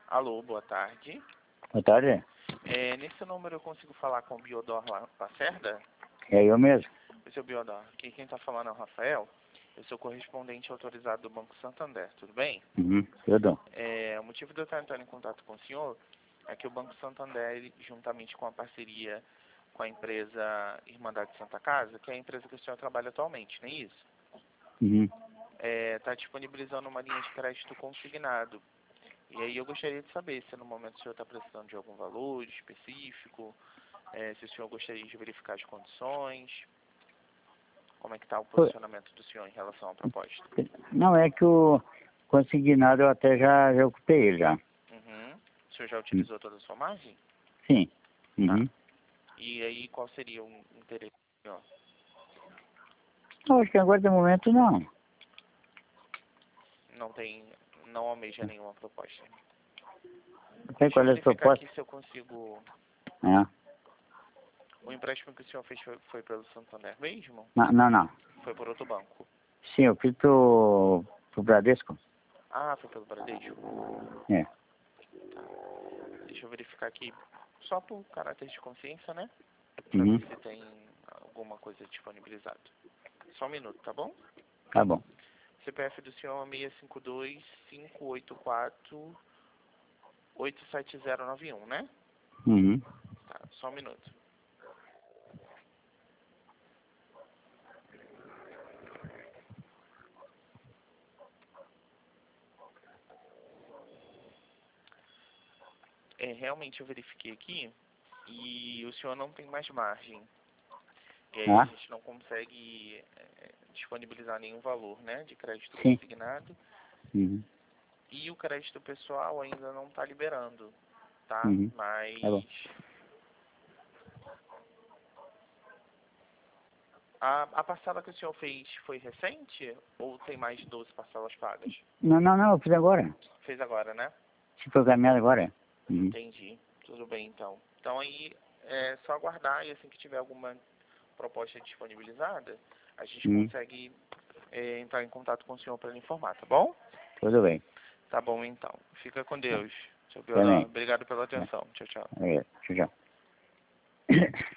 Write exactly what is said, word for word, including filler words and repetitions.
Alô, boa tarde. Boa tarde. É, nesse número eu consigo falar com o Biodor Lacerda? É eu mesmo. O seu Biodor, aqui quem está falando é o Rafael. Eu sou correspondente autorizado do Banco Santander, tudo bem? Uhum, tudo. É, o motivo de eu estar entrando em contato com o senhor é que o Banco Santander, ele, juntamente com a parceria com a empresa Irmandade Santa Casa, que é a empresa que o senhor trabalha atualmente, não é isso? Uhum. Está disponibilizando uma linha de crédito consignado. E aí eu gostaria de saber se no momento o senhor está precisando de algum valor específico, é, se o senhor gostaria de verificar as condições, como é que está o posicionamento do senhor em relação à proposta. Não, é que o consignado eu até já, já ocupei ele já. Uhum. O senhor já utilizou toda a sua margem? Sim. Uhum. Tá. E aí qual seria o interesse do senhor? Eu acho que agora de momento não. Não tem, não almeja nenhuma proposta. Não sei Deixa eu qual é a verificar proposta. aqui se eu consigo... É. O empréstimo que o senhor fez foi, foi pelo Santander mesmo? Não, não, não. Foi por outro banco? Sim, eu fiz pro, pro Bradesco. Ah, foi pelo Bradesco? É. Tá. Deixa eu verificar aqui, só por caráter de consciência, né? Pra Uhum. ver se tem alguma coisa disponibilizada. Só um minuto, tá bom? Tá bom. C P F do senhor é seis cinco dois, cinco oito quatro, oito sete zero nove um, né? Uhum. Tá, só um minuto. É, realmente eu verifiquei aqui e o senhor não tem mais margem. E aí a Ah? gente não consegue é, disponibilizar nenhum valor, né, de crédito Sim. consignado. Uhum. E o crédito pessoal ainda não está liberando, tá? Uhum. Mas Tá bom. a, a parcela que o senhor fez foi recente ou tem mais de doze parcelas pagas? Não, não, não, eu fiz agora. Fez agora, né? Se programado agora. Uhum. Entendi. Tudo bem, então. Então aí é só aguardar e assim que tiver alguma proposta disponibilizada, a gente Uhum. consegue é, entrar em contato com o senhor para lhe informar, tá bom? Tudo bem. Tá bom, então. Fica com Deus. Seu Biodó. Também. Obrigado pela É. atenção. Tchau, tchau. É. Tchau, tchau.